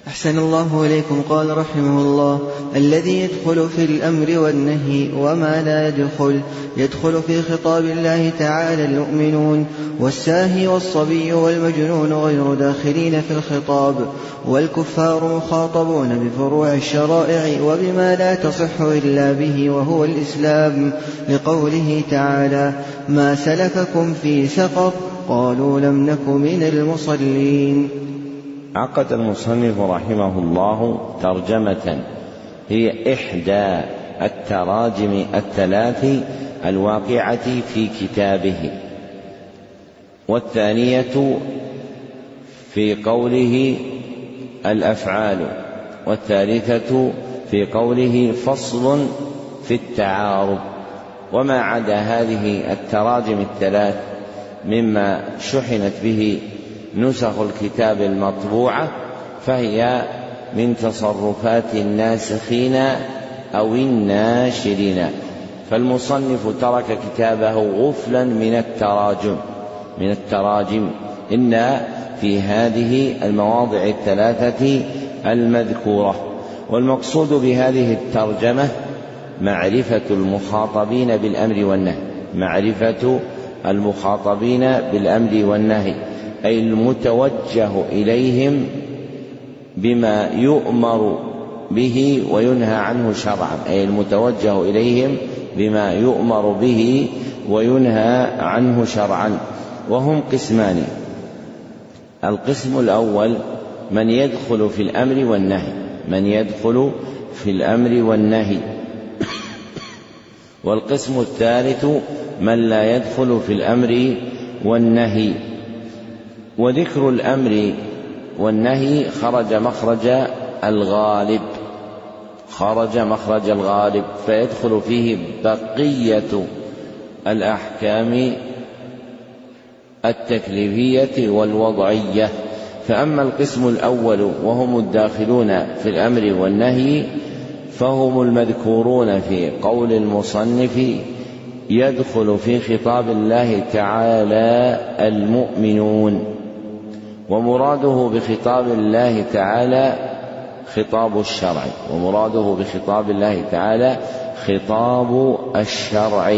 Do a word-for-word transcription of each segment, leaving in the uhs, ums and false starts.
أحسن الله إليكم. قال رحمه الله: الذي يدخل في الأمر والنهي وما لا يدخل. يدخل في خطاب الله تعالى المؤمنون، والساهي والصبي والمجنون غير داخلين في الخطاب، والكفار مخاطبون بفروع الشرائع وبما لا تصح إلا به وهو الإسلام، لقوله تعالى: ما سلككم في سقر؟ قالوا لم نك من المصلين. عقد المصنف رحمه الله ترجمة هي إحدى التراجم الثلاث الواقعة في كتابه، والثانية في قوله الأفعال، والثالثة في قوله فصل في التعارض. وما عدا هذه التراجم الثلاث مما شحنت به نسخ الكتاب المطبوعة فهي من تصرفات الناسخين أو الناشرين، فالمصنف ترك كتابه غفلا من التراجم من التراجم إن في هذه المواضع الثلاثة المذكورة. والمقصود بهذه الترجمة معرفة المخاطبين بالأمر والنهي، معرفة المخاطبين بالأمر والنهي، أي المتوجه إليهم بما يؤمر به وينهى عنه شرعا، أي المتوجه إليهم بما يؤمر به وينهى عنه شرعا. وهم قسمان: القسم الأول من يدخل في الأمر والنهي، من يدخل في الأمر والنهي. والقسم الثالث من لا يدخل في الأمر والنهي. وذكر الأمر والنهي خرج مخرج الغالب خرج مخرج الغالب فيدخل فيه بقية الأحكام التكليفية والوضعية. فأما القسم الأول وهم الداخلون في الأمر والنهي فهم المذكورون في قول المصنف: يدخل في خطاب الله تعالى المؤمنون. ومراده بخطاب الله تعالى خطاب الشرع، ومراده بخطاب الله تعالى خطاب الشرع.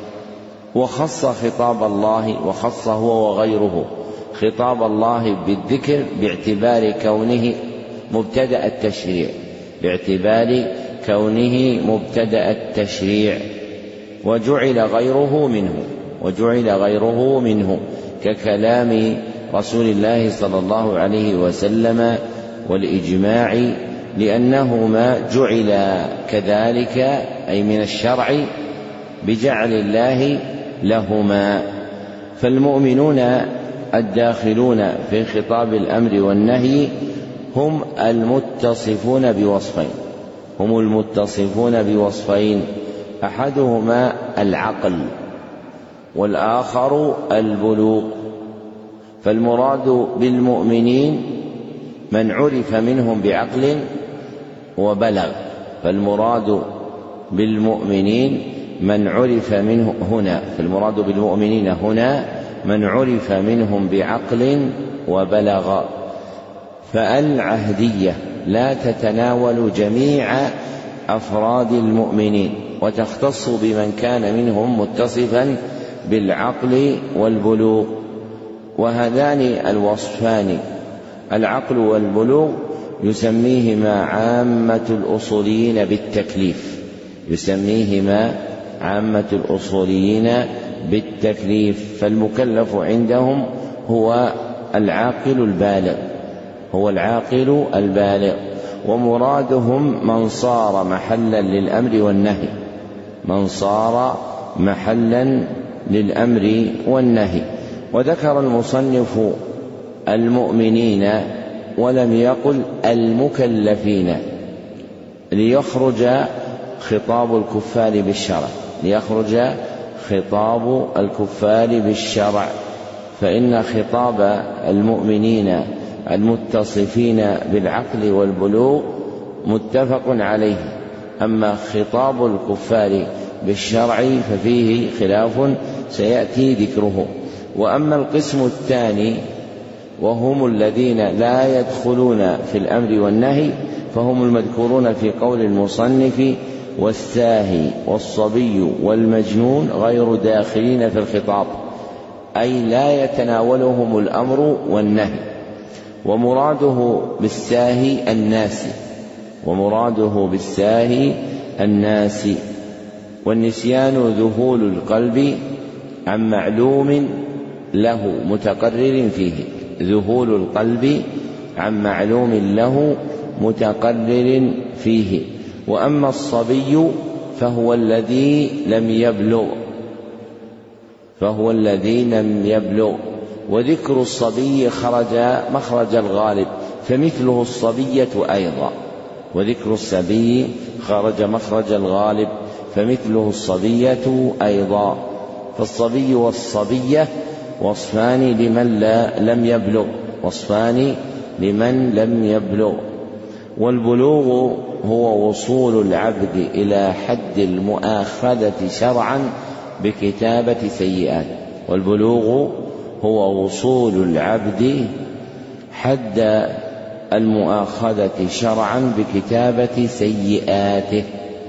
وخص خطاب الله، وخص هو وغيره خطاب الله بالذكر باعتبار كونه مبتدأ التشريع باعتبار كونه مبتدأ التشريع وجعل غيره منه وجعل غيره منه ككلام رسول الله صلى الله عليه وسلم والإجماع، لأنهما جعل كذلك أي من الشرع بجعل الله لهما. فالمؤمنون الداخلون في خطاب الأمر والنهي هم المتصفون بوصفين هم المتصفون بوصفين أحدهما العقل والآخر البلوغ. فالمراد بالمؤمنين من عرف منهم بعقل وبلغ فالمراد بالمؤمنين من عرف منه هنا فالمراد بالمؤمنين هنا من عرف منهم بعقل وبلغ. فالعهدية لا تتناول جميع أفراد المؤمنين وتختص بمن كان منهم متصفا بالعقل والبلوغ. وهذان الوصفان العقل والبلوغ يسميهما عامة الأصوليين بالتكليف يسميهما عامة الأصوليين بالتكليف فالمكلف عندهم هو العاقل البالغ هو العاقل البالغ ومرادهم من صار محلا للأمر والنهي من صار محلا للأمر والنهي. وذكر المصنف المؤمنين ولم يقل المكلفين ليخرج خطاب الكفار بالشرع ليخرج خطاب الكفار بالشرع فإن خطاب المؤمنين المتصفين بالعقل والبلوغ متفق عليه، أما خطاب الكفار بالشرع ففيه خلاف سيأتي ذكره. وأما القسم الثاني وهم الذين لا يدخلون في الأمر والنهي، فهم المذكورون في قول المصنف: والساهي والصبي والمجنون غير داخلين في الخطاب، أي لا يتناولهم الأمر والنهي. ومراده بالساهي الناسي ومراده بالساهي الناسي والنسيان ذهول القلب عن معلوم له متقرر فيه ذهول القلب عن معلوم له متقرر فيه. وأما الصبي فهو الذي لم يبلغ فهو الذي لم يبلغ وذكر الصبي خرج مخرج الغالب، فمثله الصبية أيضا. وذكر الصبي خرج مخرج الغالب فمثله الصبية أيضا. فالصبي والصبية وصفان لمن لا لم يبلغ وصفان لمن لم يبلغ. والبلوغ هو وصول العبد إلى حد المؤاخذة شرعا بكتابة سيئات والبلوغ هو وصول العبد حد المؤاخذة شرعا بكتابة سيئاته.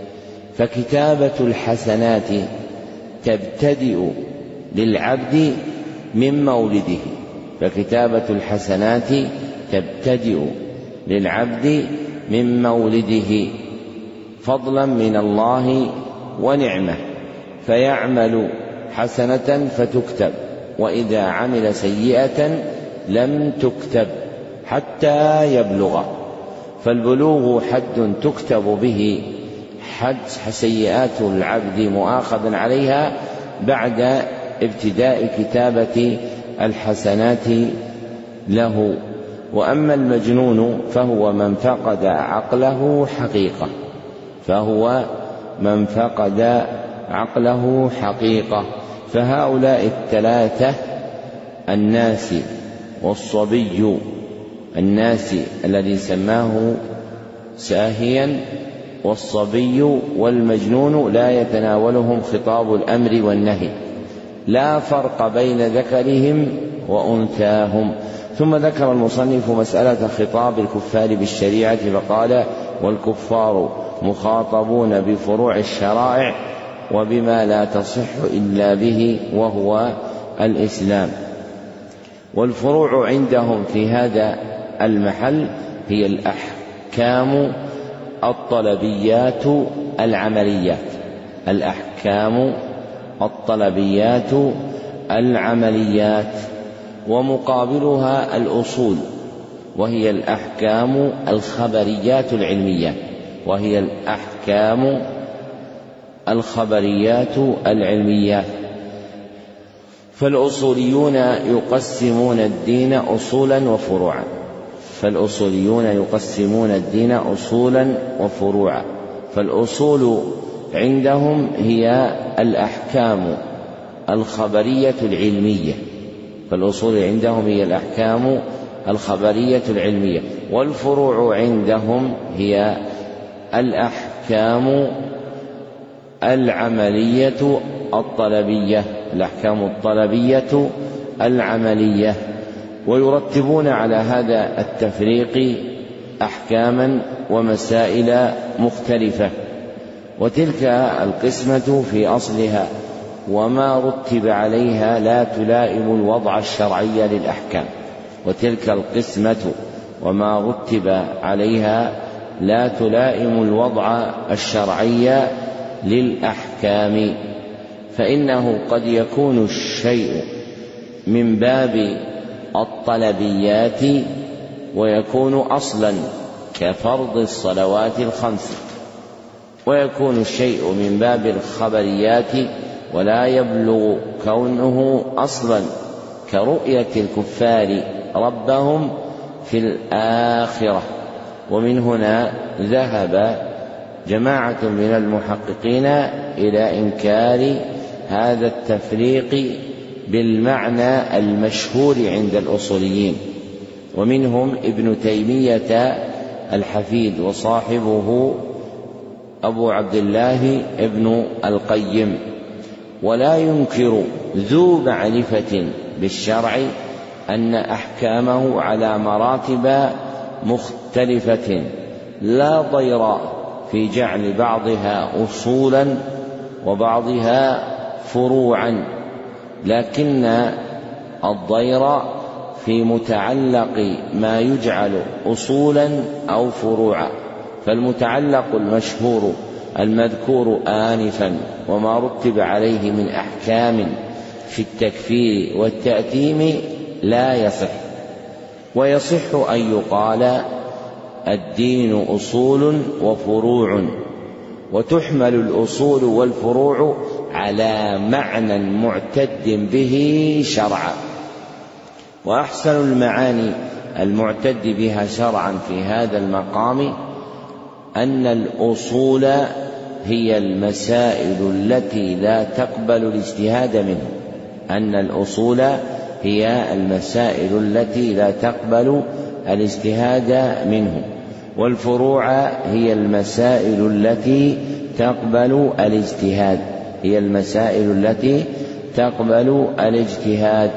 فكتابة الحسنات تبتدئ للعبد من مولده فكتابة الحسنات تبتدئ للعبد من مولده فضلا من الله ونعمة، فيعمل حسنة فتكتب، وإذا عمل سيئة لم تكتب حتى يبلغ. فالبلوغ حد تكتب به حد سيئات العبد مؤاخذا عليها بعد ابتداء كتابة الحسنات له. وأما المجنون فهو من فقد عقله حقيقة فهو من فقد عقله حقيقة فهؤلاء الثلاثة الناس والصبي الناس الذي سماه ساهيا والصبي والمجنون لا يتناولهم خطاب الأمر والنهي، لا فرق بين ذكرهم وأنثاهم. ثم ذكر المصنف مسألة خطاب الكفار بالشريعة فقال: والكفار مخاطبون بفروع الشرائع وبما لا تصح إلا به وهو الإسلام. والفروع عندهم في هذا المحل هي الأحكام الطلبيات العمليات الأحكام الطلبيات العمليات ومقابلها الأصول وهي الأحكام الخبريات العلمية وهي الأحكام الخبريات العلميات. فالأصوليون يقسمون الدين أصولا وفروعا فالأصوليون يقسمون الدين أصولا وفروعا فالأصول عندهم هي الأحكام الخبرية العلمية فالأصول عندهم هي الأحكام الخبرية العلمية والفروع عندهم هي الأحكام العملية الطلبية الأحكام الطلبية العملية. ويرتبون على هذا التفريق أحكاما ومسائل مختلفة، وتلك القسمة في أصلها وما رتب عليها لا تلائم الوضع الشرعي للأحكام وتلك القسمة وما رتب عليها لا تلائم الوضع الشرعي للأحكام. فإنه قد يكون الشيء من باب الطلبيات ويكون أصلا كفرض الصلوات الخمس، ويكون الشيء من باب الخبريات ولا يبلغ كونه أصلا كرؤية الكفار ربهم في الآخرة. ومن هنا ذهب جماعة من المحققين إلى إنكار هذا التفريق بالمعنى المشهور عند الأصوليين، ومنهم ابن تيمية الحفيد وصاحبه أبو عبد الله ابن القيم. ولا ينكر ذو معرفة بالشرع أن أحكامه على مراتب مختلفة، لا ضير في جعل بعضها أصولا وبعضها فروعا، لكن الضير في متعلق ما يجعل أصولا أو فروعا. فالمتعلق المشهور المذكور آنفا وما رتب عليه من أحكام في التكفير والتأثيم لا يصح، ويصح أن يقال الدين أصول وفروع، وتحمل الأصول والفروع على معنى معتد به شرعا. وأحسن المعاني المعتد بها شرعا في هذا المقام أن الأصول هي المسائل التي لا تقبل الاجتهاد منه، أن الأصول هي المسائل التي لا تقبل الاجتهاد منه، والفروع هي المسائل التي تقبل الاجتهاد هي المسائل التي تقبل الاجتهاد.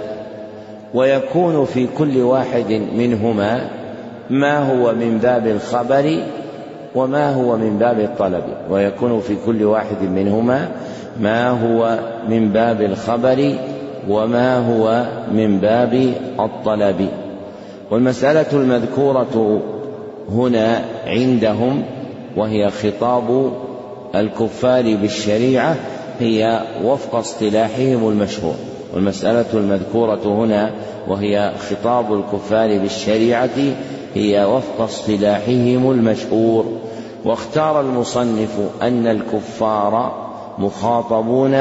ويكون في كل واحد منهما ما هو من باب الخبر وما هو من باب الطلب ويكون في كل واحد منهما ما هو من باب الخبر وما هو من باب الطلب. والمسألة المذكورة هنا عندهم وهي خطاب الكفار بالشريعة هي وفق اصطلاحهم المشهور. والمسألة المذكورة هنا وهي خطاب الكفار بالشريعة هي وفق اصطلاحهم المشهور. واختار المصنف أن الكفار مخاطبون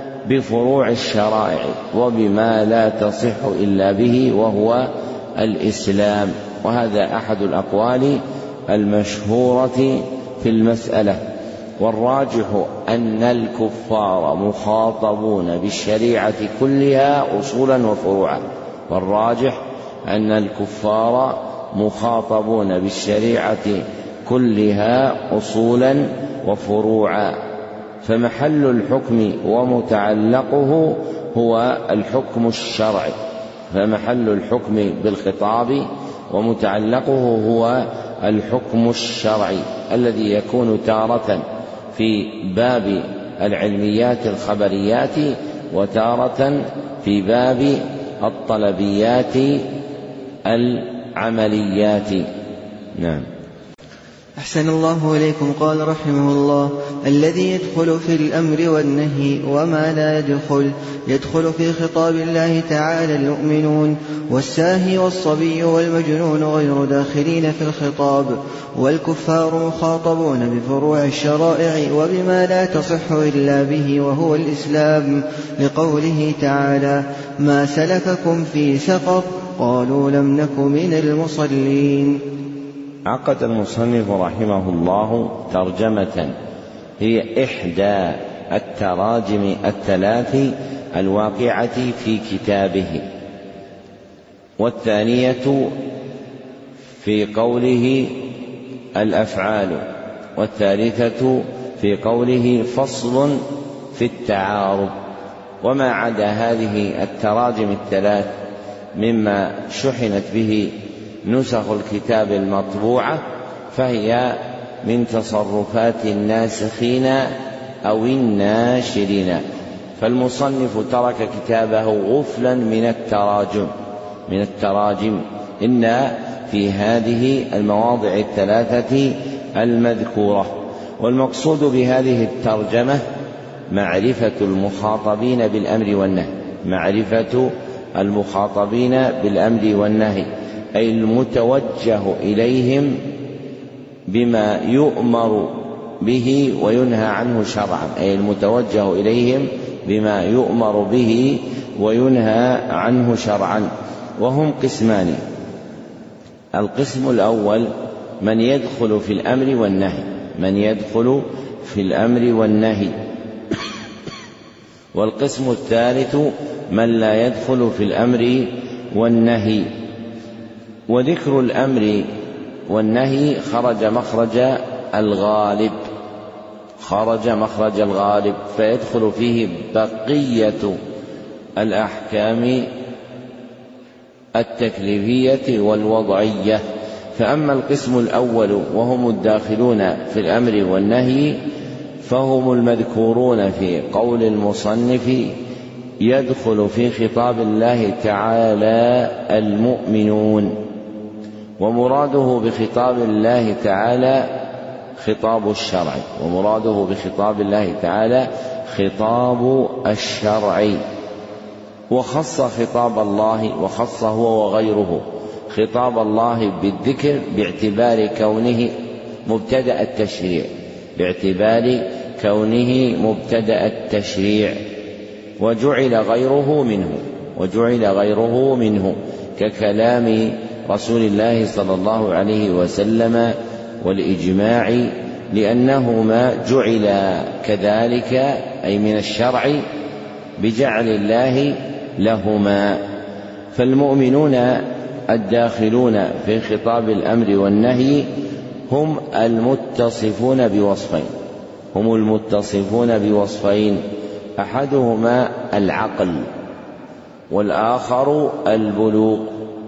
بفروع الشرائع وبما لا تصح إلا به وهو الإسلام، وهذا أحد الأقوال المشهورة في المسألة. والراجح أن الكفار مخاطبون بالشريعة كلها أصولا وفروعا والراجح أن الكفار مخاطبون بالشريعة كلها أصولا وفروعا. فمحل الحكم ومتعلقه هو الحكم الشرعي فمحل الحكم بالخطاب ومتعلقه هو الحكم الشرعي الذي يكون تارة في باب العلميات الخبريات وتارة في باب الطلبيات العمليات. نعم. أحسن الله إليكم. قال رحمه الله: الذي يدخل في الأمر والنهي وما لا يدخل يدخل في خطاب الله تعالى المؤمنون، والساهي والصبي والمجنون غير داخلين في الخطاب، والكفار مخاطبون بفروع الشرائع وبما لا تصح إلا به وهو الإسلام، لقوله تعالى: ما سلككم في سقر قالوا لم نك من المصلين. عقد المصنف رحمه الله ترجمة هي إحدى التراجم الثلاث الواقعة في كتابه، والثانية في قوله الأفعال، والثالثة في قوله فصل في التعارض. وما عدا هذه التراجم الثلاث مما شحنت به نسخ الكتاب المطبوعة فهي من تصرفات الناسخين أو الناشرين، فالمصنف ترك كتابه غفلا من التراجم من التراجم إن في هذه المواضع الثلاثة المذكورة. والمقصود بهذه الترجمة معرفة المخاطبين بالأمر والنهي معرفة المخاطبين بالأمر والنهي أي المتوجه إليهم بما يؤمر به وينهى عنه شرعا أي المتوجه إليهم بما يؤمر به وينهى عنه شرعا. وهم قسمان: القسم الأول من يدخل في الأمر والنهي من يدخل في الأمر والنهي والقسم الثالث من لا يدخل في الأمر والنهي. وذكر الأمر والنهي خرج مخرج الغالب خرج مخرج الغالب فيدخل فيه بقية الأحكام التكليفية والوضعية. فأما القسم الأول وهم الداخلون في الأمر والنهي فهم المذكورون في قول المصنف يدخل في خطاب الله تعالى المؤمنون، ومراده بخطاب الله تعالى خطاب الشرع، ومراده بخطاب الله تعالى خطاب الشرع، وخص خطاب الله وخص هو وغيره خطاب الله بالذكر باعتبار كونه مبتدأ التشريع باعتبار كونه مبتدأ التشريع وجعل غيره منه وجعل غيره منه ككلام رسول الله صلى الله عليه وسلم والإجماع، لأنهما جعلا كذلك أي من الشرع بجعل الله لهما. فالمؤمنون الداخلون في خطاب الأمر والنهي هم المتصفون بوصفين هم المتصفون بوصفين أحدهما العقل والآخر البلوغ.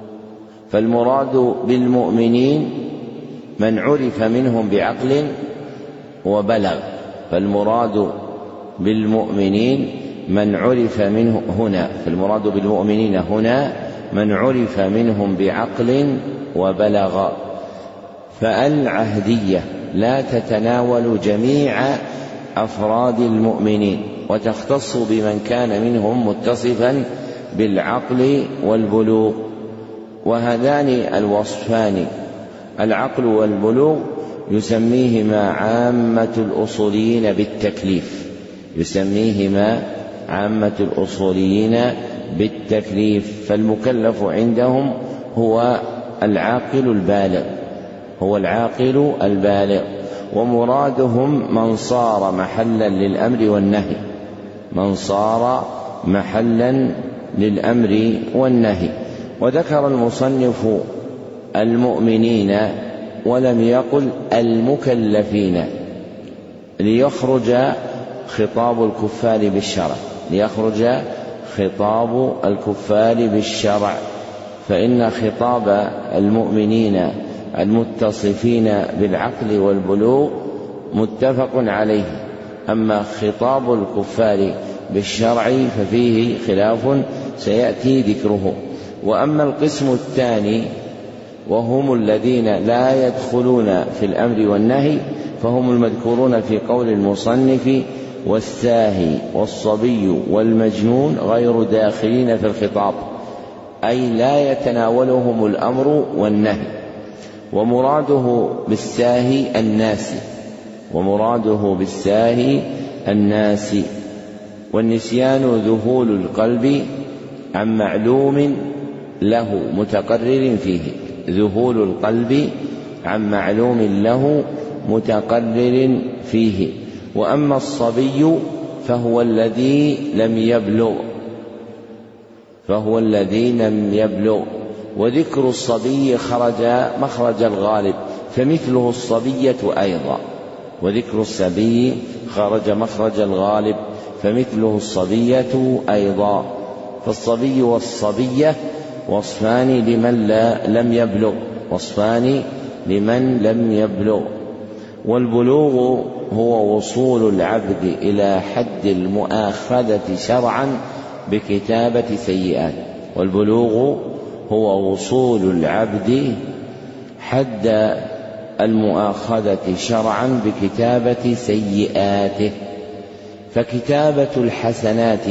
فالمراد بالمؤمنين من عرف منهم بعقل وبلغ فالمراد بالمؤمنين من عرف منه هنا فالمراد بالمؤمنين هنا من عرف منهم بعقل وبلغ. فالعهدية لا تتناول جميع أفراد المؤمنين وتختص بمن كان منهم متصفا بالعقل والبلوغ، وهذان الوصفان العقل والبلوغ يسميهما عامة الأصوليين بالتكليف يسميهما عامة الأصوليين بالتكليف فالمكلف عندهم هو العاقل البالغ هو العاقل البالغ ومرادهم من صار محلا للأمر والنهي من صار محلا للأمر والنهي. وذكر المصنف المؤمنين ولم يقل المكلفين ليخرج خطاب الكفار بالشرع ليخرج خطاب الكفار بالشرع فإن خطاب المؤمنين المتصفين بالعقل والبلوغ متفق عليه، أما خطاب الكفار بالشرع ففيه خلاف سيأتي ذكره. وأما القسم الثاني وهم الذين لا يدخلون في الأمر والنهي فهم المذكورون في قول المصنف والساهي والصبي والمجنون غير داخلين في الخطاب، أي لا يتناولهم الأمر والنهي. ومراده بالساهي الناس ومراده بالساهي الناس والنسيان ذهول القلب عن معلوم له متقرر فيه ذهول القلب عن معلوم له متقرر فيه. وأما الصبي فهو الذي لم يبلغ فهو الذي لم يبلغ وذكر الصبي خرج مخرج الغالب فمثله الصبية أيضا وذكر الصبي خرج مخرج الغالب فمثله الصبية أيضا. فالصبي والصبية وصفان لمن لا لم يبلغ وصفان لمن لم يبلغ. والبلوغ هو وصول العبد إلى حد المؤاخذة شرعا بكتابة سيئات والبلوغ هو وصول العبد حد المؤاخذة شرعا بكتابة سيئاته. فكتابة الحسنات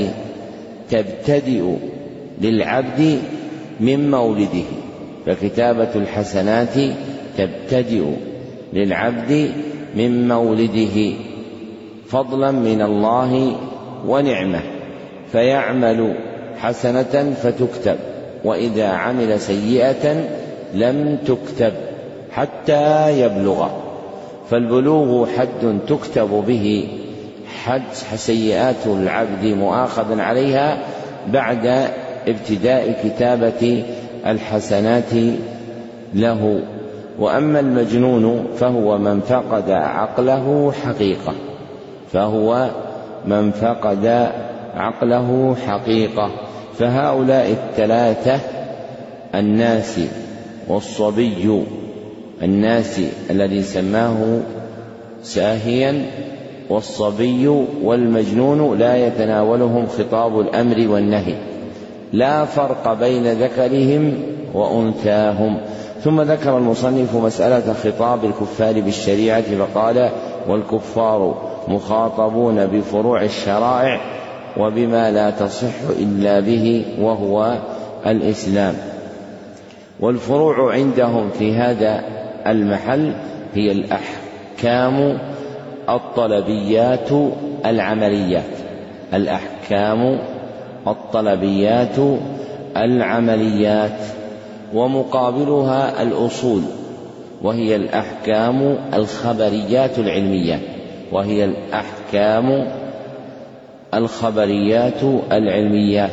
تبتدئ للعبد من مولده فكتابة الحسنات تبتدئ للعبد من مولده فضلا من الله ونعمة، فيعمل حسنة فتكتب وإذا عمل سيئة لم تكتب حتى يبلغ. فالبلوغ حد تكتب به حد سيئات العبد مؤاخذا عليها بعد ابتداء كتابة الحسنات له. وأما المجنون فهو من فقد عقله حقيقة فهو من فقد عقله حقيقة. فهؤلاء الثلاثة الناس والصبي الناس الذي سماه ساهيا، والصبي والمجنون لا يتناولهم خطاب الأمر والنهي، لا فرق بين ذكرهم وأنثاهم. ثم ذكر المصنف مسألة خطاب الكفار بالشريعة فقال: والكفار مخاطبون بفروع الشرائع وبما لا تصح إلا به وهو الإسلام. والفروع عندهم في هذا المحل هي الأحكام الطلبيات العمليات الأحكام الطلبيات العمليات ومقابلها الأصول وهي الأحكام الخبريات العلميات وهي الأحكام الخبريات العلميات.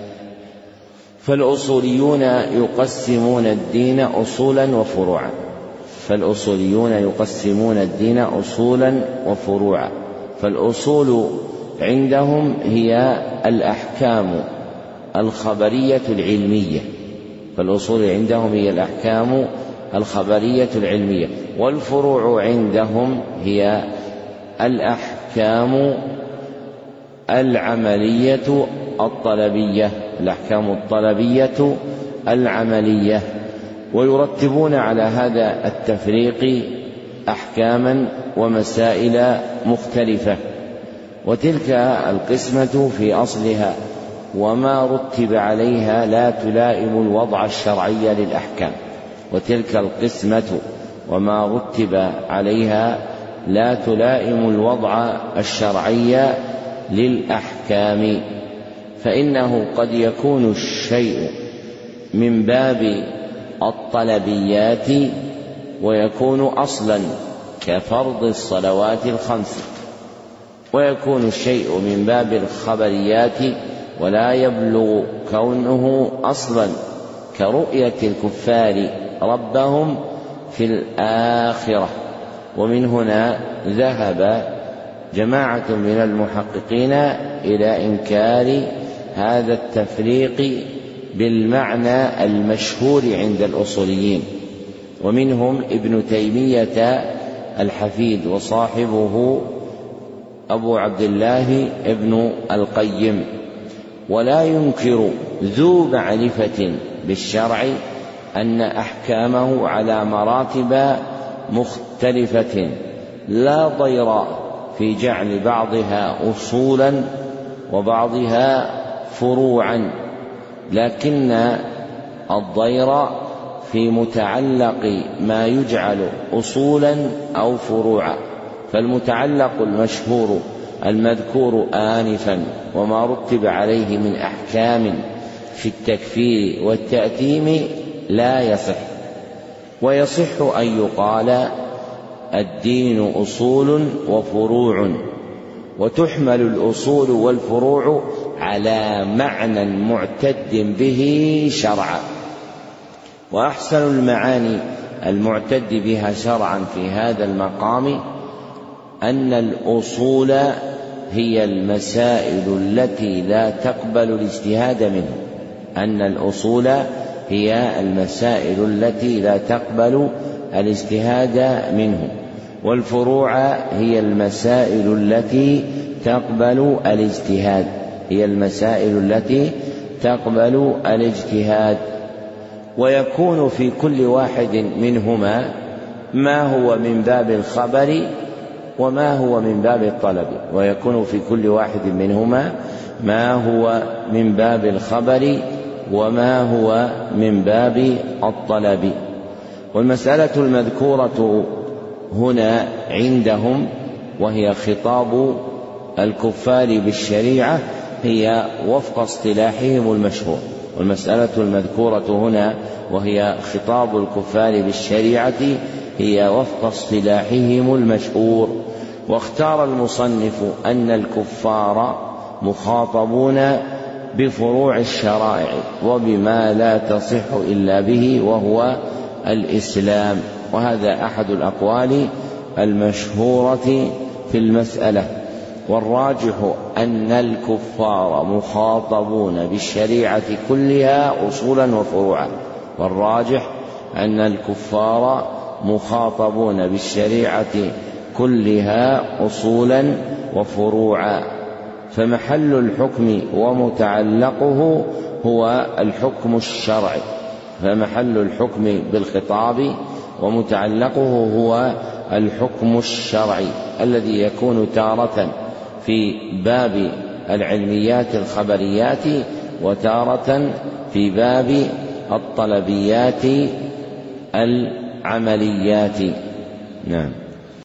فالأصوليون يقسمون الدين أصولا وفروعا فالأصوليون يقسمون الدين أصولا وفروعا فالأصول عندهم هي الأحكام الخبرية العلمية فالأصول عندهم هي الأحكام الخبرية العلمية والفروع عندهم هي الأحكام العملية الطلبية الأحكام الطلبية العملية. ويرتبون على هذا التفريق أحكاما ومسائل مختلفة. وتلك القسمة في أصلها وما رتب عليها لا تلائم الوضع الشرعي للأحكام وتلك القسمة وما رتب عليها لا تلائم الوضع الشرعي للأحكام. فإنه قد يكون الشيء من باب الطلبيات ويكون أصلا كفرض الصلوات الخمس، ويكون الشيء من باب الخبريات ولا يبلغ كونه أصلا كرؤية الكفار ربهم في الآخرة. ومن هنا ذهب جماعة من المحققين إلى إنكار هذا التفريق بالمعنى المشهور عند الأصوليين، ومنهم ابن تيمية الحفيد وصاحبه أبو عبد الله ابن القيم. ولا ينكر ذو معرفة بالشرع أن أحكامه على مراتب مختلفة لا ضير في جعل بعضها أصولا وبعضها فروعا، لكن الضير في متعلق ما يجعل أصولا أو فروعا. فالمتعلق المشهور المذكور آنفا وما رتب عليه من أحكام في التكفير والتأثيم لا يصح. ويصح أن يقال الدين أصول وفروع، وتحمل الأصول والفروع على معنى معتد به شرعا. وأحسن المعاني المعتد بها شرعا في هذا المقام أن الأصول هي المسائل التي لا تقبل الاجتهاد منه أن الأصول هي المسائل التي لا تقبل الاجتهاد منه والفروع هي المسائل التي تقبل الاجتهاد هي المسائل التي تقبل الاجتهاد. ويكون في كل واحد منهما ما هو من باب الخبر وما هو من باب الطلب ويكون في كل واحد منهما ما هو من باب الخبر وما هو من باب الطلب. والمسألة المذكورة هنا عندهم وهي خطاب الكفار بالشريعة هي وفق اصطلاحهم المشهور. والمسألة المذكورة هنا وهي خطاب الكفار بالشريعة هي وفق اصطلاحهم المشهور. واختار المصنف أن الكفار مخاطبون بفروع الشرائع وبما لا تصح إلا به وهو الإسلام، وهذا أحد الأقوال المشهورة في المسألة. والراجح أن الكفار مخاطبون بالشريعة كلها أصولا وفروعا والراجح أن الكفار مخاطبون بالشريعة كلها أصولا وفروعا، فمحل الحكم ومتعلقه هو الحكم الشرعي، فمحل الحكم بالخطاب ومتعلقه هو الحكم الشرعي الذي يكون تارة في باب العلميات الخبريات وتارة في باب الطلبيات العمليات. نعم.